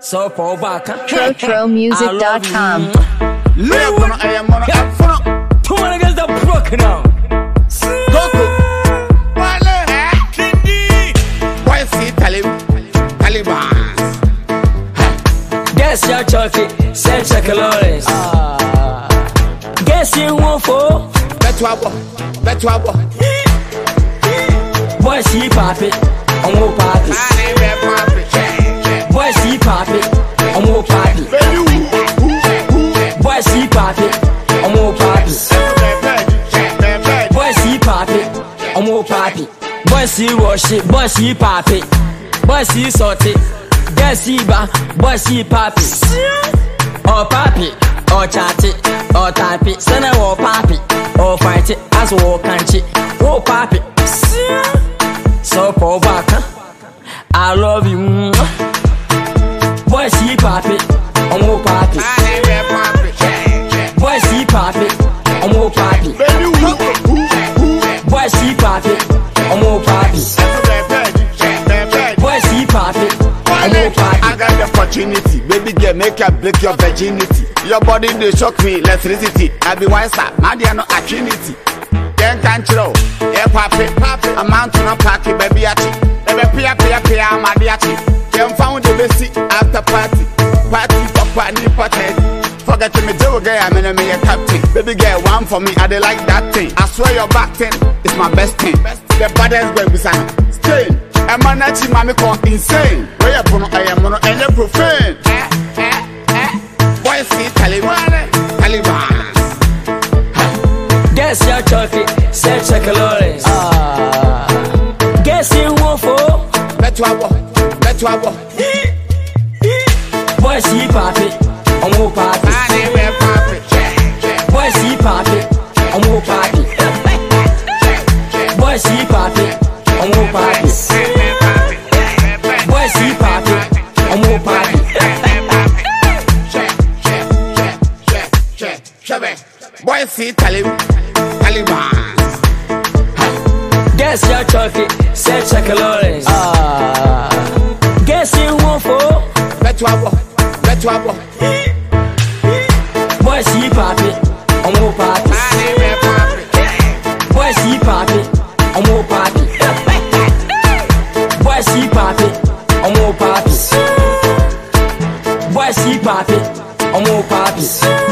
So for back, TroTroMusic.com. I am on a phone. 2 niggas that broken now. Goku. Why see Taliban? Guess your chucky, say check a Lawrence. Guess you won't fall. Bet you Boy, see papi, I'm more papi. Boy, see papi, I'm more papi. Boy, see papi, I'm more papi. Boy, see papi, I'm more papi. Boy, see wash it, boy, see papi. Boy, see salty, girl see ba, boy, see papi. Oh papi, oh chatty, oh tappy. Send a war papi, oh fight it, as war country. Oh papi. So for back, I love you. Boy, see papi, I'm more papi. Boy, see papi, I'm more papi. Boy, see papi, I'm more papi. Boy, see papi, I'm more papi. I got the opportunity, baby girl, make her break your virginity. Your body they shock me, electricity. I be one star, my dear no affinity. Can't throw, yeah, papi. A man to not pack it, baby. Never pia, my dear. Can't found the best after party for party. Forget me, do girl, I'm in a captain. Baby girl, one for me, I they like that thing. I swear your back thing is my best thing. The baddest baby, son. Stay. A man that you mommy call insane. Where you put I am on any profane. Boy, see Taliban. Guess your chucky, say check a Lawrence. Guess you won't fall. Bet you Boy, see papi, I'm more papi. Boy, see papi, I'm more papi. Boy, see papi, I'm more papi. Boy, see papi, I'm more papi. Boy, see Taliban. Guess your chucky, say check a Lawrence. Guess you won't fall. Bet you Boy, see papi, I'm more papi. Boy, see papi, I'm more papi. Boy, see papi, I'm more papi. Boy, see papi, I'm more papi.